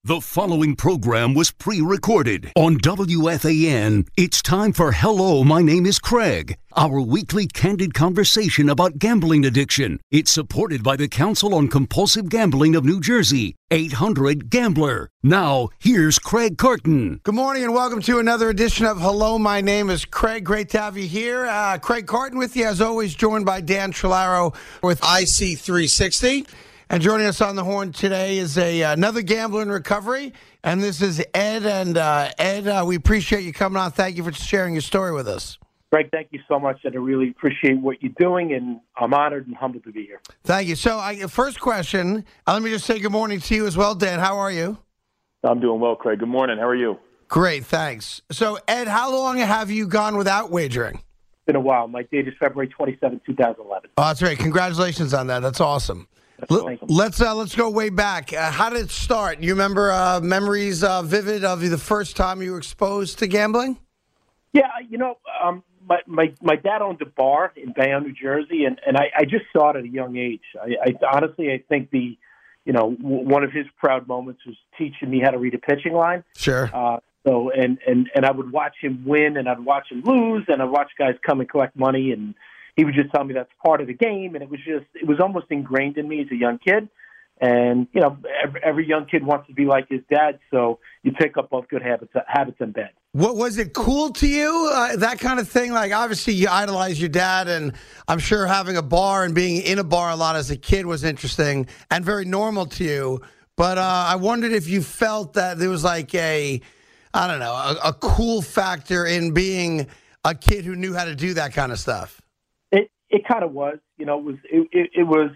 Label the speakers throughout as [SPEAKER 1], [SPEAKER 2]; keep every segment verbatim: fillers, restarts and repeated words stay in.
[SPEAKER 1] The following program was pre-recorded on W F A N. It's time for Hello, My Name is Craig, our weekly candid conversation about gambling addiction. It's supported by the Council on Compulsive Gambling of New Jersey, eight hundred gambler. Now, here's Craig Carton.
[SPEAKER 2] Good morning and welcome to another edition of Hello, My Name is Craig. Great to have you here. Uh, Craig Carton with you, as always, joined by Dan Trillaro with I C three sixty. And joining us on the horn today is a another gambler in recovery, and this is Ed. And uh, Ed, uh, we appreciate you coming on. Thank you for sharing your story with us.
[SPEAKER 3] Greg, thank you so much, and I really appreciate what you're doing, and I'm honored and humbled to be here.
[SPEAKER 2] Thank you. So, I, first question, uh, let me just say good morning to you as well, Dan. How are you?
[SPEAKER 4] I'm doing well, Craig. Good morning. How are you?
[SPEAKER 2] Great, thanks. So, Ed, how long have you gone without wagering?
[SPEAKER 3] It's been a while. My date is February twenty-seventh, twenty eleven.
[SPEAKER 2] Oh, that's right. Congratulations on that. That's awesome. L- let's uh, let's go way back. Uh, how did it start? You remember uh, memories uh, vivid of the first time you were exposed to gambling?
[SPEAKER 3] Yeah, you know, um, my, my my dad owned a bar in Bayonne, New Jersey, and, and I, I just saw it at a young age. I, I honestly, I think the, you know, w- one of his proud moments was teaching me how to read a pitching line.
[SPEAKER 2] Sure.
[SPEAKER 3] Uh, so and, and, and I would watch him win, and I'd watch him lose, and I'd watch guys come and collect money, and he would just tell me that's part of the game, and it was just, it was almost ingrained in me as a young kid. And, you know, every, every young kid wants to be like his dad, so you pick up both good habits habits in bed.
[SPEAKER 2] What was it cool to you, uh, that kind of thing? Like, obviously, you idolize your dad, and I'm sure having a bar and being in a bar a lot as a kid was interesting and very normal to you. But uh, I wondered if you felt that there was like a, I don't know, a, a cool factor in being a kid who knew how to do that kind of stuff.
[SPEAKER 3] It it kind of was, you know, it was it, it, it was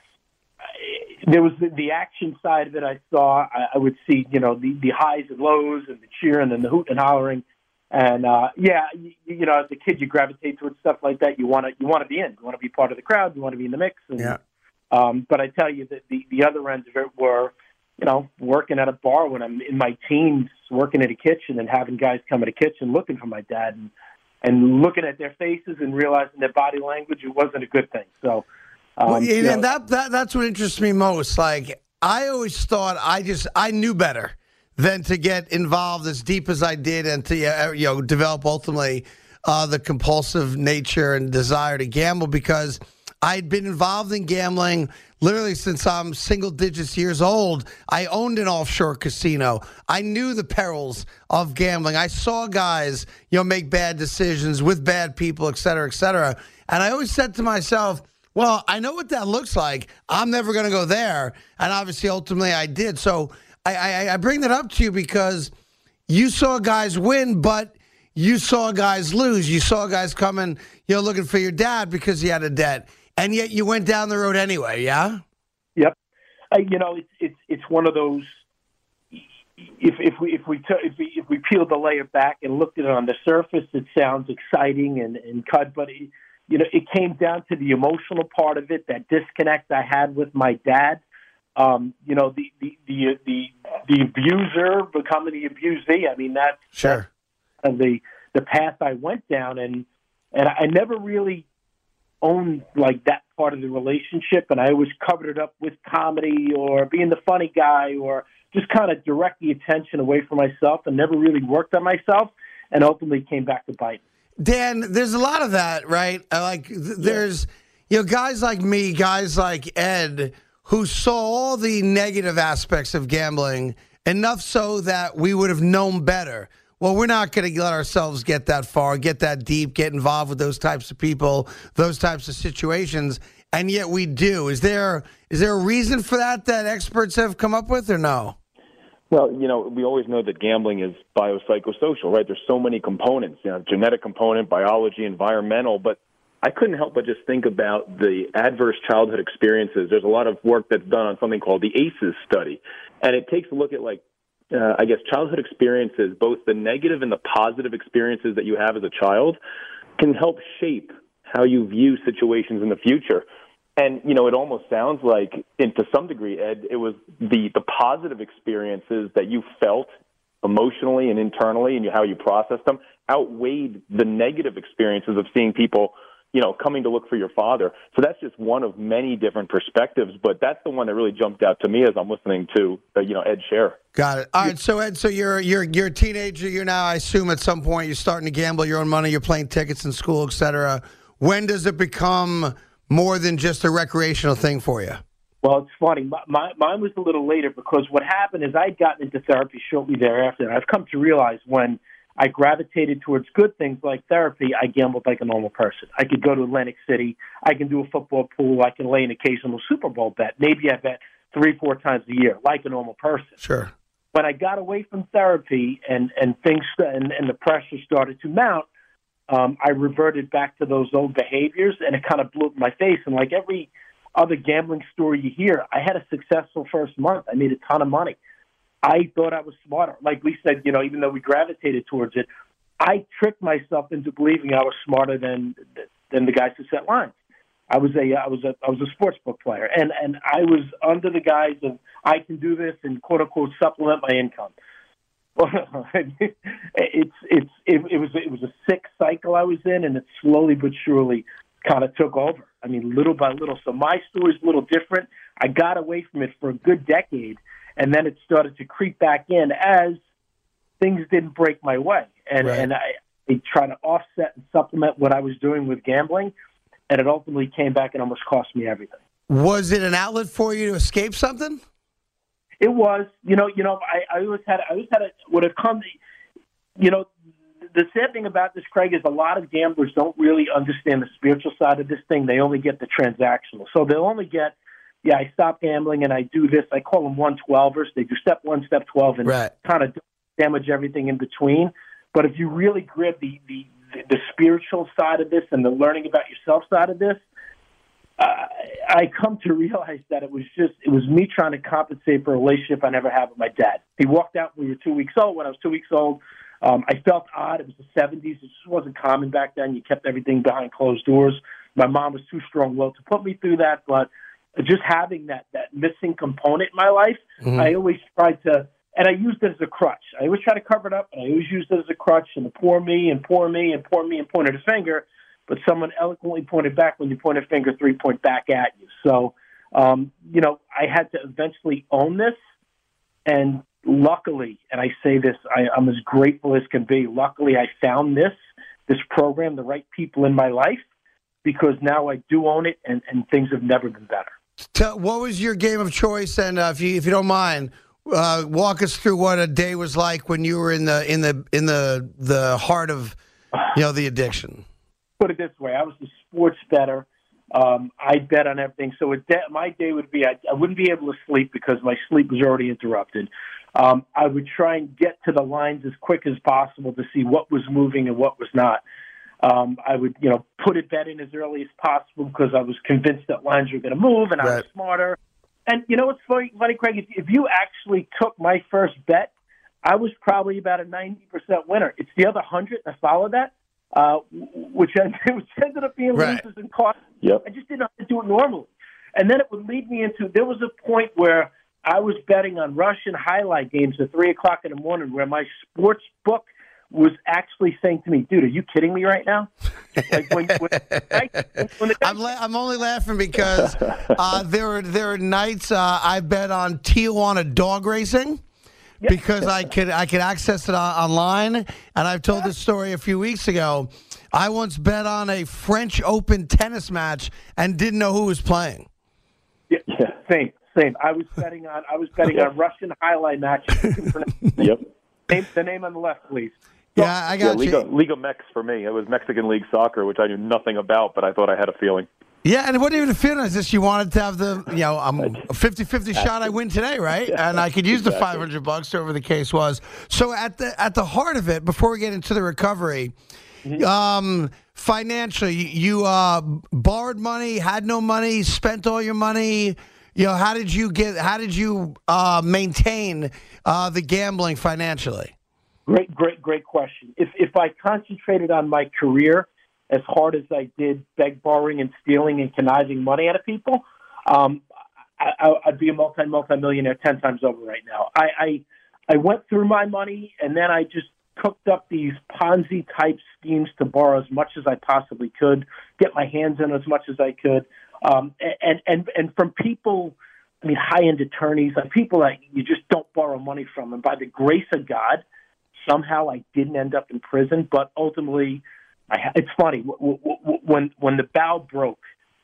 [SPEAKER 3] there was the, the action side of it. I saw, I, I would see, you know, the, the highs and lows and the cheering and the hooting and hollering, and uh, yeah, you, you know, as a kid, you gravitate towards stuff like that. You want to you want to be in, you want to be part of the crowd, you want to be in the mix. And,
[SPEAKER 2] yeah.
[SPEAKER 3] Um, but I tell you that the the other ends of it were, you know, working at a bar when I'm in my teens, working at a kitchen and having guys come in a kitchen looking for my dad and. and looking at their faces and realizing their body language, it wasn't a good thing. So, um,
[SPEAKER 2] well, and
[SPEAKER 3] you know,
[SPEAKER 2] that, that that's what interests me most. Like, I always thought I just, I knew better than to get involved as deep as I did and to, uh, you know, develop ultimately uh, the compulsive nature and desire to gamble, because I'd been involved in gambling literally since I'm single digits years old. I owned an offshore casino. I knew the perils of gambling. I saw guys, you know, make bad decisions with bad people, et cetera, et cetera. And I always said to myself, well, I know what that looks like. I'm never going to go there. And obviously, ultimately, I did. So I, I, I bring that up to you because you saw guys win, but you saw guys lose. You saw guys coming, you know, looking for your dad because he had a debt. And yet you went down the road anyway, yeah?
[SPEAKER 3] Yep. Uh, you know, it's it's it's one of those. If if we if we t- if we if we peeled the layer back and looked at it on the surface, it sounds exciting and and cut, but it, you know, it came down to the emotional part of it, that disconnect I had with my dad. Um, you know, the the the the, the abuser becoming the abusee. I mean, that's
[SPEAKER 2] sure
[SPEAKER 3] that's the the path I went down, and and I never really own like that part of the relationship, and I always covered it up with comedy or being the funny guy or just kind of direct the attention away from myself and never really worked on myself, and ultimately came back to bite.
[SPEAKER 2] Dan, there's a lot of that, right? Like th- there's, you know, guys like me, guys like Ed, who saw all the negative aspects of gambling, enough so that we would have known better. Well, we're not going to let ourselves get that far, get that deep, get involved with those types of people, those types of situations, and yet we do. Is there is there a reason for that that experts have come up with, or no?
[SPEAKER 4] Well, you know, we always know that gambling is biopsychosocial, right? There's so many components, you know, genetic component, biology, environmental, but I couldn't help but just think about the adverse childhood experiences. There's a lot of work that's done on something called the A C Es study, and it takes a look at, like, Uh, I guess childhood experiences, both the negative and the positive experiences that you have as a child, can help shape how you view situations in the future. And, you know, it almost sounds like, and to some degree, Ed, it was the, the positive experiences that you felt emotionally and internally and how you processed them outweighed the negative experiences of seeing people you know, coming to look for your father. So that's just one of many different perspectives, but that's the one that really jumped out to me as I'm listening to, uh, you know, Ed share.
[SPEAKER 2] Got it. All right, so Ed, so you're you're you're a teenager. You're now, I assume, at some point you're starting to gamble your own money. You're playing tickets in school, et cetera. When does it become more than just a recreational thing for you?
[SPEAKER 3] Well, it's funny. My, my, mine was a little later because what happened is I'd gotten into therapy shortly thereafter, and I've come to realize when I gravitated towards good things like therapy, I gambled like a normal person. I could go to Atlantic City. I can do a football pool. I can lay an occasional Super Bowl bet. Maybe I bet three, four times a year, like a normal person.
[SPEAKER 2] Sure.
[SPEAKER 3] When I got away from therapy and, and things and, and the pressure started to mount, um, I reverted back to those old behaviors, and it kind of blew up in my face. And like every other gambling story you hear, I had a successful first month. I made a ton of money. I thought I was smarter. Like we said, you know, even though we gravitated towards it, I tricked myself into believing I was smarter than than the guys who set lines. I was a I was a I was a sports book player, and and I was under the guise of I can do this and quote unquote supplement my income. it's it's it, it was it was a sick cycle I was in, and it slowly but surely kind of took over. I mean, little by little. So my story's a little different. I got away from it for a good decade. And then it started to creep back in as things didn't break my way. And,
[SPEAKER 2] right.
[SPEAKER 3] and I, I tried to offset and supplement what I was doing with gambling, and it ultimately came back and almost cost me everything.
[SPEAKER 2] Was it an outlet for you to escape something?
[SPEAKER 3] It was. You know, you know, I, I always had, I always had a, when it comes to, you know, the sad thing about this, Craig, is a lot of gamblers don't really understand the spiritual side of this thing. They only get the transactional. So they'll only get, yeah, I stopped gambling and I do this. I call them one twelvers. They do step one, step twelve, and
[SPEAKER 2] right.
[SPEAKER 3] kind of damage everything in between. But if you really grab the, the, the spiritual side of this and the learning about yourself side of this, uh, I come to realize that it was just, it was me trying to compensate for a relationship I never had with my dad. He walked out when we were two weeks old. When I was two weeks old, um, I felt odd. It was the seventies. It just wasn't common back then. You kept everything behind closed doors. My mom was too strong-willed to put me through that, but just having that, that missing component in my life, mm-hmm. I always tried to, and I used it as a crutch. I always try to cover it up, and I always used it as a crutch, and the poor me, and poor me, and poor me, and pointed a finger, but someone eloquently pointed back when you point a finger, three point back at you. So, um, you know, I had to eventually own this, and luckily, and I say this, I, I'm as grateful as can be, luckily I found this, this program, the right people in my life, because now I do own it, and, and things have never been better.
[SPEAKER 2] Tell, what was your game of choice? And uh, if you if you don't mind, uh, walk us through what a day was like when you were in the in the in the the heart of you know the addiction.
[SPEAKER 3] Put it this way: I was a sports bettor. Um, I bet on everything. So a day, my day would be I, I wouldn't be able to sleep because my sleep was already interrupted. Um, I would try and get to the lines as quick as possible to see what was moving and what was not. Um, I would, you know, put a bet in as early as possible because I was convinced that lines were going to move, and I
[SPEAKER 2] right.
[SPEAKER 3] was smarter. And you know what's funny, funny Craig? If, if you actually took my first bet, I was probably about a ninety percent winner. It's the other hundred that followed that, uh, which, ended, which ended up being
[SPEAKER 2] right.
[SPEAKER 3] losers and costs.
[SPEAKER 4] Yep.
[SPEAKER 3] I just didn't know how to do it normally. And then it would lead me into, there was a point where I was betting on Russian highlight games at three o'clock in the morning where my sports book was actually saying to me, dude, are you kidding me right now? Like when, when, I, when the guy,
[SPEAKER 2] I'm, la- I'm only laughing because uh, there are there are nights uh, I bet on Tijuana dog racing yeah. because I could I could access it on, online. And I've told this story a few weeks ago. I once bet on a French Open tennis match and didn't know who was playing.
[SPEAKER 3] Yeah, yeah. same, same. I was betting on I was betting on Russian highlight matches.
[SPEAKER 4] Yep.
[SPEAKER 3] Name, the name on the left, please.
[SPEAKER 2] Yeah, I got
[SPEAKER 4] yeah,
[SPEAKER 2] you.
[SPEAKER 4] Liga, Liga Mex for me. It was Mexican League Soccer, which I knew nothing about, but I thought I had a feeling.
[SPEAKER 2] Yeah, and it wasn't even a feeling. It's just you wanted to have the, you know, um, a fifty-fifty shot I win today, right? And I could use
[SPEAKER 4] exactly.
[SPEAKER 2] the five hundred bucks, whatever the case was. So at the at the heart of it, before we get into the recovery, mm-hmm. um, financially, you uh, borrowed money, had no money, spent all your money. You know, how did you get? How did you uh, maintain uh, the gambling financially?
[SPEAKER 3] Great, great, great question. If if I concentrated on my career as hard as I did beg, borrowing, and stealing and conniving money out of people, um, I, I'd be a multi, multi-millionaire ten times over right now. I, I I went through my money, and then I just cooked up these Ponzi-type schemes to borrow as much as I possibly could, get my hands in as much as I could, um, and, and, and from people, I mean, high-end attorneys, like people that you just don't borrow money from. And by the grace of God, somehow I didn't end up in prison, but ultimately, I, it's funny, when when the bow broke,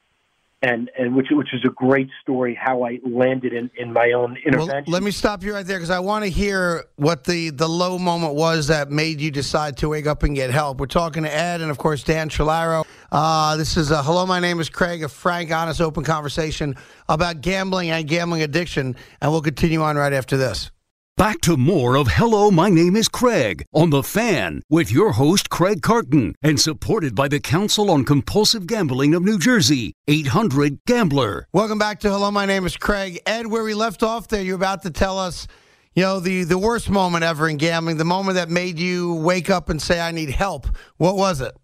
[SPEAKER 3] and, and which which is a great story, how I landed in, in my own intervention.
[SPEAKER 2] Well, let me stop you right there, because I want to hear what the, the low moment was that made you decide to wake up and get help. We're talking to Ed and, of course, Dan Trillaro. Uh, this is a Hello, my name is Craig, a frank, honest, open conversation about gambling and gambling addiction, and we'll continue on right after this.
[SPEAKER 1] Back to more of Hello, my name is Craig on The Fan with your host, Craig Carton, and supported by the Council on Compulsive Gambling of New Jersey, eight hundred gambler.
[SPEAKER 2] Welcome back to Hello, my name is Craig. Ed, where we left off there, you're about to tell us, you know, the, the worst moment ever in gambling, the moment that made you wake up and say, I need help. What was it?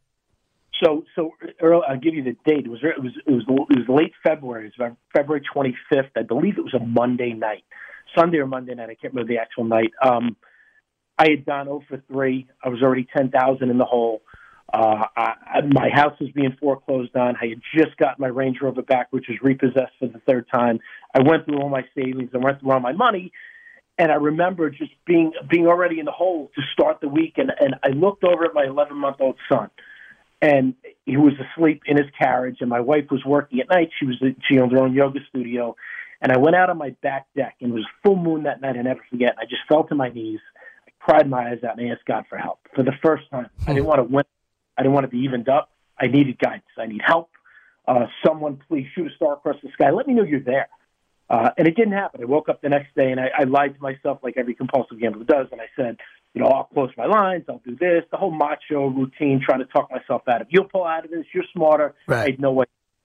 [SPEAKER 3] So, so Earl, I'll give you the date. It was it was it was, it was late February. It was February twenty-fifth. I believe it was a Monday night. Sunday or Monday night, I can't remember the actual night. Um, I had gone oh for three. I was already ten thousand in the hole. Uh, I, my house was being foreclosed on. I had just got my Range Rover back, which was repossessed for the third time. I went through all my savings. I went through all my money. And I remember just being being already in the hole to start the week. And, and I looked over at my eleven-month-old son. And he was asleep in his carriage. And my wife was working at night. She was she owned her own yoga studio. And I went out on my back deck, and it was full moon that night. I never forget. I just fell to my knees. I cried my eyes out, and I asked God for help. For the first time, I didn't want to win. I didn't want to be evened up. I needed guidance. I need help. Uh, someone, please shoot a star across the sky. Let me know you're there. Uh, and it didn't happen. I woke up the next day, and I, I lied to myself like every compulsive gambler does, and I said, you know, I'll close my lines. I'll do this. The whole macho routine, trying to talk myself out of it. You'll pull out of this. You're smarter.
[SPEAKER 2] Right.
[SPEAKER 3] I had no way.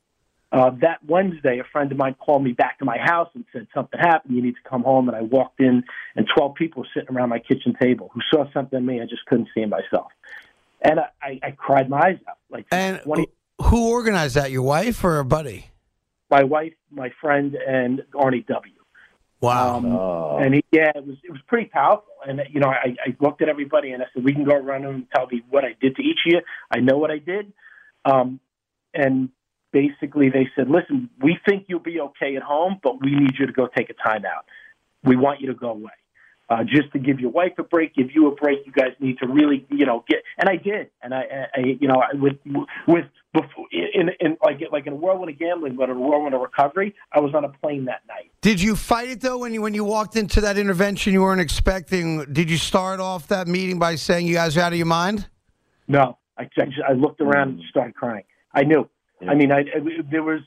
[SPEAKER 3] Uh, that Wednesday, a friend of mine called me back to my house and said, something happened, you need to come home. And I walked in, and twelve people were sitting around my kitchen table who saw something in me I just couldn't see in myself. And I, I, I cried my eyes out. Like
[SPEAKER 2] And
[SPEAKER 3] twenty
[SPEAKER 2] who organized that, your wife or a buddy?
[SPEAKER 3] My wife, my friend, and Arnie W.
[SPEAKER 2] Wow.
[SPEAKER 3] Um,
[SPEAKER 4] Oh.
[SPEAKER 3] And he, yeah, it was it was pretty powerful. And, you know, I, I looked at everybody, and I said, we can go around and tell me what I did to each of you. I know what I did. Um, and basically, they said, listen, we think you'll be okay at home, but we need you to go take a time out. We want you to go away. Uh, just to give your wife a break, give you a break. You guys need to really, you know, get. And I did. And I, I you know, I, with with before, in in like like in a whirlwind of gambling, but in a whirlwind of recovery, I was on a plane that night.
[SPEAKER 2] Did you fight it though when you when you walked into that intervention you weren't expecting? Did you start off that meeting by saying you guys are out of your mind?
[SPEAKER 3] No, I I, just, I looked around and started crying. I knew. Yeah. I mean, I, I there was.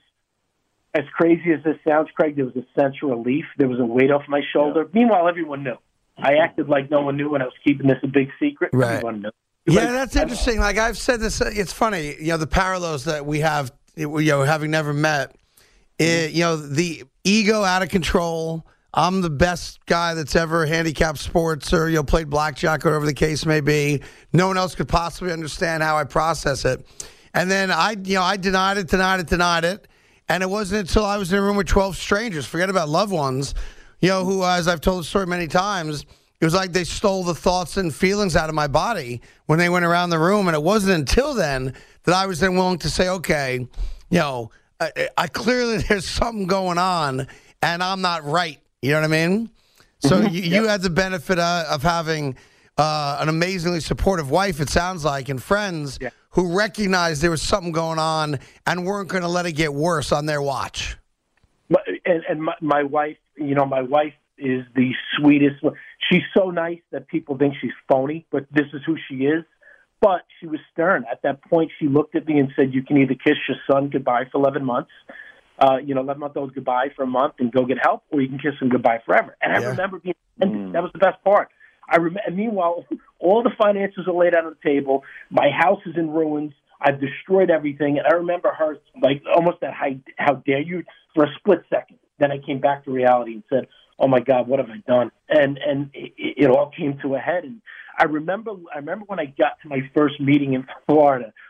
[SPEAKER 3] As crazy as this sounds, Craig, there was a sense of relief. There was a weight off my shoulder. Yeah. Meanwhile, everyone knew. I acted like no one knew when I was keeping this a big secret.
[SPEAKER 2] Right.
[SPEAKER 3] Everyone knew.
[SPEAKER 2] Yeah,
[SPEAKER 3] like,
[SPEAKER 2] that's interesting. Like I've said this, it's funny, you know, the parallels that we have, you know, having never met, it, you know, the ego out of control. I'm the best guy that's ever handicapped sports or, you know, played blackjack or whatever the case may be. No one else could possibly understand how I process it. And then I, you know, I denied it, denied it, denied it. And it wasn't until I was in a room with twelve strangers, forget about loved ones, you know, who, as I've told the story many times, it was like they stole the thoughts and feelings out of my body when they went around the room. And it wasn't until then that I was then willing to say, okay, you know, I, I clearly there's something going on and I'm not right. You know what I mean? So
[SPEAKER 3] Mm-hmm.
[SPEAKER 2] you,
[SPEAKER 3] yep.
[SPEAKER 2] you had the benefit uh, of having uh, an amazingly supportive wife, it sounds like, and friends
[SPEAKER 3] yeah.
[SPEAKER 2] who recognized there was something going on and weren't going to let it get worse on their watch.
[SPEAKER 3] My, and and my, my wife, you know, my wife is the sweetest. She's so nice that people think she's phony, but this is who she is. But she was stern. At that point, she looked at me and said, you can either kiss your son goodbye for eleven months, uh, you know, eleven-month-old goodbye for a month and go get help, or you can kiss him goodbye forever. And I yeah. remember being mm. that was the best part. I rem- and meanwhile, all the finances are laid out on the table. My house is in ruins. I've destroyed everything. And I remember her, like, almost that, how, how dare you, for a split second. Then I came back to reality and said, oh, my God, what have I done? And and it, it all came to a head. And I remember I remember when I got to my first meeting in Florida,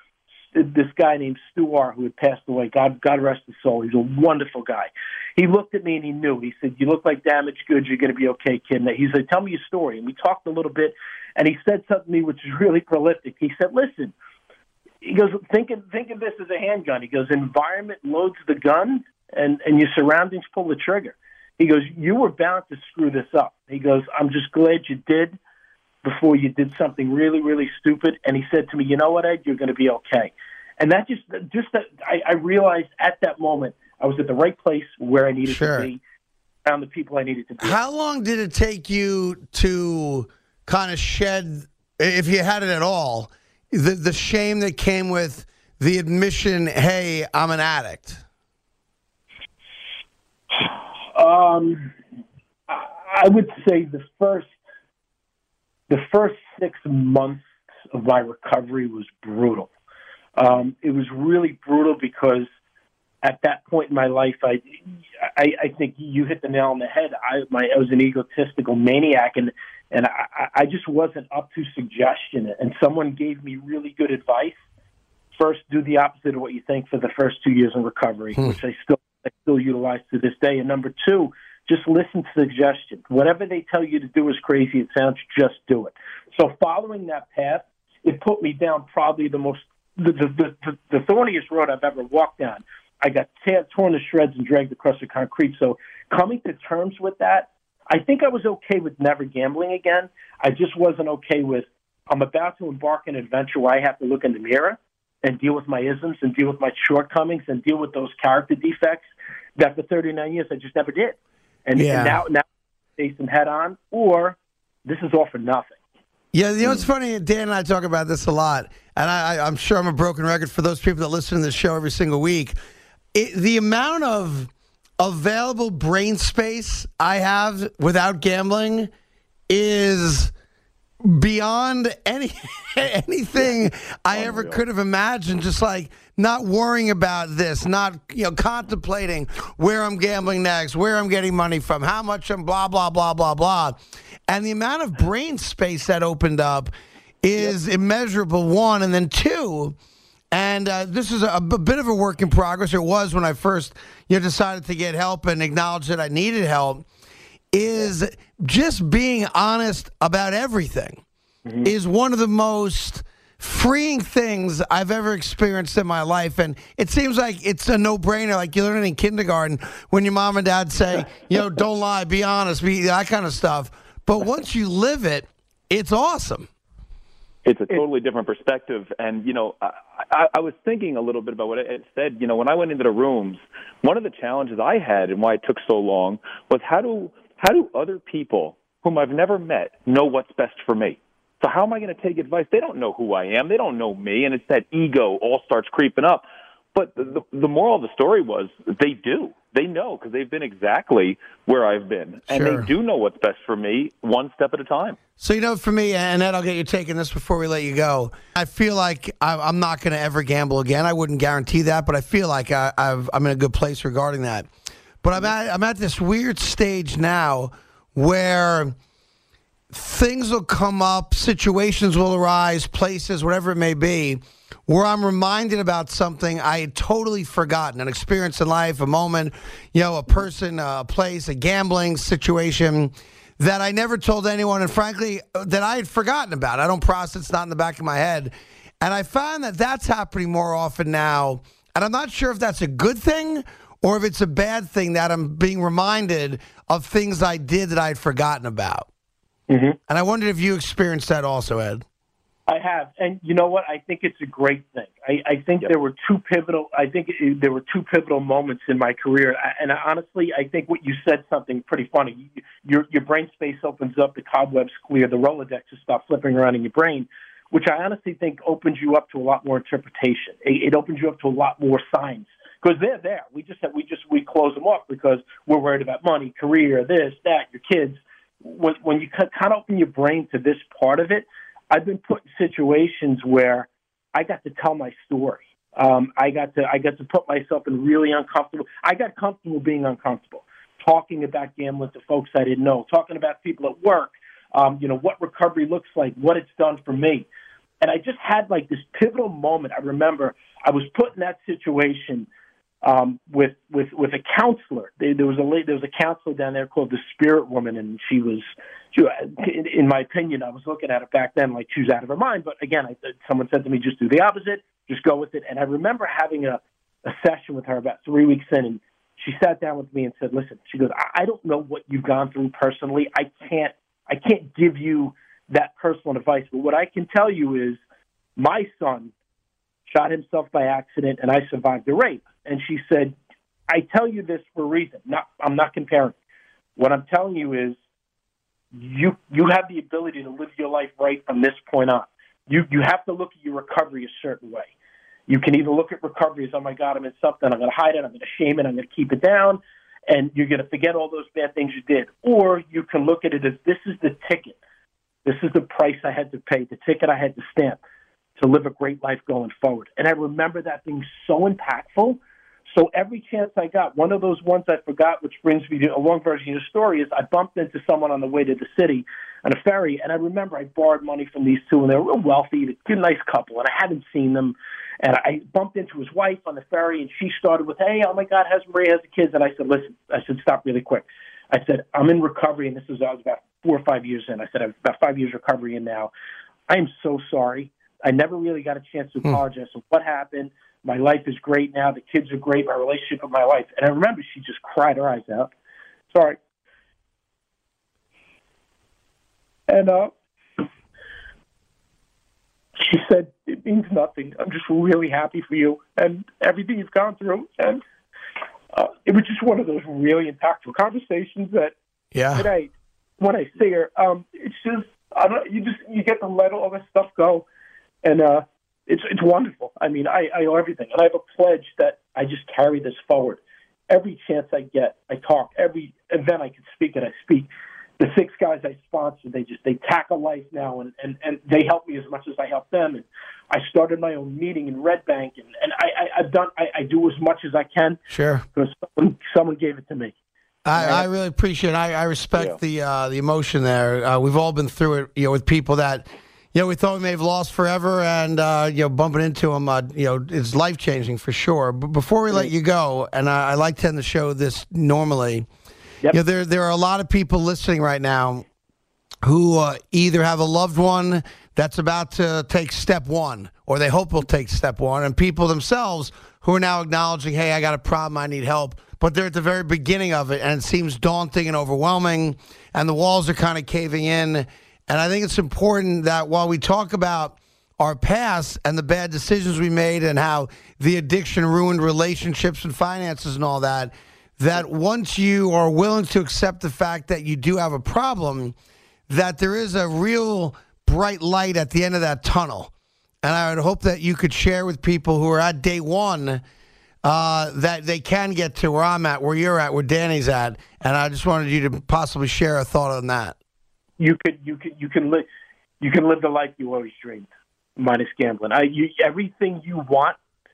[SPEAKER 3] this guy named Stu R, who had passed away. God, God rest his soul. He's a wonderful guy. He looked at me and he knew. He said, "You look like damaged goods. You're going to be okay, kid." And he said, "Tell me your story." And we talked a little bit, and he said something to me which is really prolific. He said, "Listen," he goes, "think of, think of this as a handgun." He goes, "Environment loads the gun, and, and your surroundings pull the trigger." He goes, "You were bound to screw this up." He goes, "I'm just glad you did before you did something really, really stupid." And he said to me, "You know what, Ed? You're going to be okay." And that just, just that I, I realized at that moment I was at the right place where I needed
[SPEAKER 2] Sure.
[SPEAKER 3] to be, around the people I needed to be.
[SPEAKER 2] How long did it take you to kind of shed, if you had it at all, the the shame that came with the admission, "Hey, I'm an addict"?
[SPEAKER 3] Um, I would say the first the first six months of my recovery was brutal. Um, it was really brutal because at that point in my life, I, I, I think you hit the nail on the head. I, my, I was an egotistical maniac, and and I, I just wasn't up to suggestion. And someone gave me really good advice. First, do the opposite of what you think for the first two years in recovery, hmm. which I still I still utilize to this day. And number two, just listen to suggestions. Whatever they tell you to do is crazy it sounds, just do it. So following that path, it put me down probably the most the the, the, the thorniest road I've ever walked down. I got t- torn to shreds and dragged across the concrete. So coming to terms with that, I think I was okay with never gambling again. I just wasn't okay with, I'm about to embark on an adventure where I have to look in the mirror and deal with my isms and deal with my shortcomings and deal with those character defects that for thirty-nine years I just never did. And,
[SPEAKER 2] yeah.
[SPEAKER 3] and now, now I face them head on, or this is all for nothing.
[SPEAKER 2] Yeah, you know what's funny? Dan and I talk about this a lot, and I, I'm sure I'm a broken record for those people that listen to this show every single week. It, the amount of available brain space I have without gambling is beyond any anything I ever could have imagined. Just like not worrying about this, not you know contemplating where I'm gambling next, where I'm getting money from, how much I'm blah blah blah blah blah, and the amount of brain space that opened up is yep. immeasurable. One, and then two. And uh, this is a, a bit of a work in progress. It was when I first you know, decided to get help and acknowledge that I needed help, is just being honest about everything mm-hmm. is one of the most freeing things I've ever experienced in my life. And it seems like it's a no-brainer, like you learn it in kindergarten when your mom and dad say, you know, don't lie, be honest, be that kind of stuff. But once you live it, it's awesome.
[SPEAKER 4] It's a totally different perspective. And, you know, I, I, I was thinking a little bit about what it said. You know, when I went into the rooms, one of the challenges I had and why it took so long was how do how do other people whom I've never met know what's best for me? So how am I going to take advice? They don't know who I am. They don't know me. And it's that ego all starts creeping up. But the, the, the moral of the story was they do. They know because they've been exactly where I've been. And
[SPEAKER 2] sure.
[SPEAKER 4] they do know what's best for me one step at a time.
[SPEAKER 2] So, you know, for me, and Ed, I'll get you taking this before we let you go. I feel like I'm not going to ever gamble again. I wouldn't guarantee that, but I feel like I, I've, I'm in a good place regarding that. But I'm at, I'm at this weird stage now where things will come up, situations will arise, places, whatever it may be, where I'm reminded about something I had totally forgotten, an experience in life, a moment, you know, a person, a place, a gambling situation that I never told anyone, and frankly, that I had forgotten about. I don't process, it's not in the back of my head. And I find that that's happening more often now, and I'm not sure if that's a good thing or if it's a bad thing that I'm being reminded of things I did that I had forgotten about. Mm-hmm. And I wondered if you experienced that also, Ed.
[SPEAKER 3] I have, and you know what? I think it's a great thing. I, I think yep. there were two pivotal. I think it, there were two pivotal moments in my career, and I, honestly, I think what you said something pretty funny. Your your brain space opens up, the cobwebs clear, the Rolodexes stop flipping around in your brain, which I honestly think opens you up to a lot more interpretation. It, it opens you up to a lot more signs because they're there. We just we just we close them off because we're worried about money, career, this, that, your kids. When when you kind of open your brain to this part of it. I've been put in situations where I got to tell my story. Um, I got to I got to put myself in really uncomfortable. I got comfortable being uncomfortable, talking about gambling to folks I didn't know, talking about people at work. Um, you know what recovery looks like, what it's done for me. And I just had like this pivotal moment. I remember I was put in that situation um, with with with a counselor. There, there was a lady, there was a counselor down there called the Spirit Woman, and she was, she, in, in my opinion, I was looking at it back then like she was out of her mind. But again, I, someone said to me, just do the opposite, just go with it. And I remember having a, a session with her about three weeks in, and she sat down with me and said, "Listen," she goes, I, I don't know what you've gone through personally. I can't I can't give you that personal advice, but what I can tell you is my son shot himself by accident, and I survived the rape. And she said, I tell you this for a reason. Not, I'm not comparing. What I'm telling you is you you have the ability to live your life right from this point on. You you have to look at your recovery a certain way. You can either look at recovery as, oh, my God, I'm in something, I'm going to hide it, I'm going to shame it, I'm going to keep it down, and you're going to forget all those bad things you did. Or you can look at it as, this is the ticket. This is the price I had to pay, the ticket I had to stamp to live a great life going forward. And I remember that being so impactful. So every chance I got, one of those ones I forgot, which brings me to a long version of the story, is I bumped into someone on the way to the city on a ferry, and I remember I borrowed money from these two, and they were real wealthy, a nice couple, and I hadn't seen them. And I bumped into his wife on the ferry, and she started with, hey, oh, my God, has Maria, has the kids? And I said, listen, I said, stop really quick. I said, I'm in recovery, and this is I was about four or five years in. I said, I'm about five years recovery in now. I am so sorry. I never really got a chance to apologize. So what happened? My life is great now. The kids are great. My relationship with my wife. And I remember she just cried her eyes out. Sorry. And uh, she said, it means nothing. I'm just really happy for you and everything you've gone through. And uh, it was just one of those really impactful conversations that
[SPEAKER 2] yeah.
[SPEAKER 3] today, when I see her, um, it's just, I don't, you just, you get to let all this stuff go. And uh, it's it's wonderful. I mean, I, I owe everything. And I have a pledge that I just carry this forward. Every chance I get, I talk. Every event I can speak at, I speak. The six guys I sponsor, they just, they tackle life now, and, and, and they help me as much as I help them. And I started my own meeting in Red Bank, and, and I, I, I've done, I, I do as much as I can.
[SPEAKER 2] Sure.
[SPEAKER 3] Because someone, someone gave it to me.
[SPEAKER 2] I, I really appreciate it. I, I respect yeah. the uh, the emotion there. Uh, we've all been through it, you know, with people that, you know, we thought we may have lost forever, and uh, you know, bumping into them, uh, you know, it's life changing for sure. But before we let you go, and I, I like to end the show this normally, yep. you know, there there are a lot of people listening right now who uh, either have a loved one that's about to take step one, or they hope will take step one, and people themselves who are now acknowledging, hey, I got a problem, I need help. But they're at the very beginning of it, and it seems daunting and overwhelming, and the walls are kind of caving in. And I think it's important that while we talk about our past and the bad decisions we made and how the addiction ruined relationships and finances and all that, that once you are willing to accept the fact that you do have a problem, that there is a real bright light at the end of that tunnel. And I would hope that you could share with people who are at day one Uh, that they can get to where I'm at, where you're at, where Danny's at, and I just wanted you to possibly share a thought on that.
[SPEAKER 3] You could, you could, you can live, you can live the life you always dreamed, minus gambling. I, you, everything you want,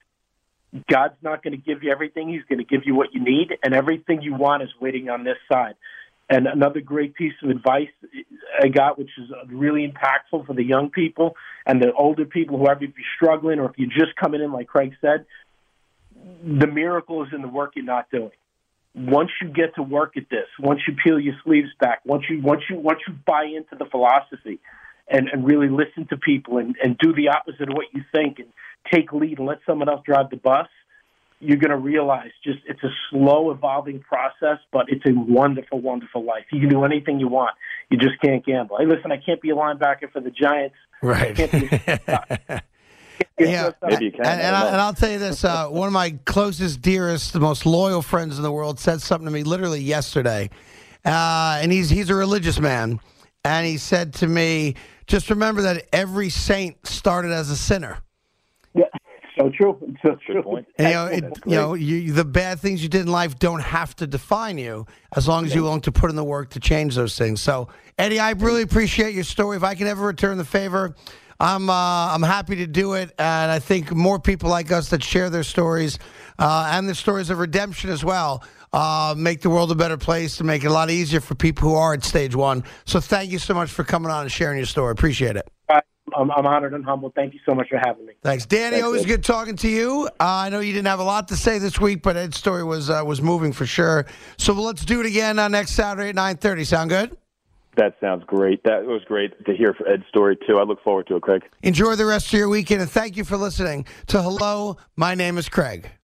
[SPEAKER 3] God's not going to give you everything. He's going to give you what you need, and everything you want is waiting on this side. And another great piece of advice I got, which is really impactful for the young people and the older people, whoever, if you're struggling or if you're just coming in, like Craig said. The miracle is in the work you're not doing. Once you get to work at this, once you peel your sleeves back, once you once you once you buy into the philosophy, and, and really listen to people and, and do the opposite of what you think and take lead and let someone else drive the bus, you're going to realize just it's a slow evolving process, but it's a wonderful, wonderful life. You can do anything you want. You just can't gamble. Hey, listen, I can't be a linebacker for the Giants.
[SPEAKER 2] Right.
[SPEAKER 3] I can't be a
[SPEAKER 2] Yeah,
[SPEAKER 4] maybe you can.
[SPEAKER 2] And, and, I, and I'll tell you this: uh, one of my closest, dearest, the most loyal friends in the world said something to me literally yesterday, uh, and he's he's a religious man, and he said to me, "Just remember that every saint started as a sinner."
[SPEAKER 3] Yeah, so true. So true.
[SPEAKER 4] Good point.
[SPEAKER 2] And, you know, it, you know, you, the bad things you did in life don't have to define you, as long as you're willing to put in the work to change those things. So, Eddie, I really appreciate your story. If I can ever return the favor, I'm uh, I'm happy to do it, and I think more people like us that share their stories uh, and the stories of redemption as well uh, make the world a better place and make it a lot easier for people who are at stage one. So thank you so much for coming on and sharing your story. Appreciate it.
[SPEAKER 3] Uh, I'm, I'm honored and humbled. Thank you so much for having me.
[SPEAKER 2] Thanks, Danny.
[SPEAKER 4] Thanks,
[SPEAKER 2] always
[SPEAKER 4] Ed.
[SPEAKER 2] good talking to you. Uh, I know you didn't have a lot to say this week, but Ed's story was uh, was moving for sure. So let's do it again uh, next Saturday at nine thirty. Sound good?
[SPEAKER 4] That sounds great. That was great to hear Ed's story, too. I look forward to it, Craig.
[SPEAKER 2] Enjoy the rest of your weekend, and thank you for listening to Hello, My Name is Craig.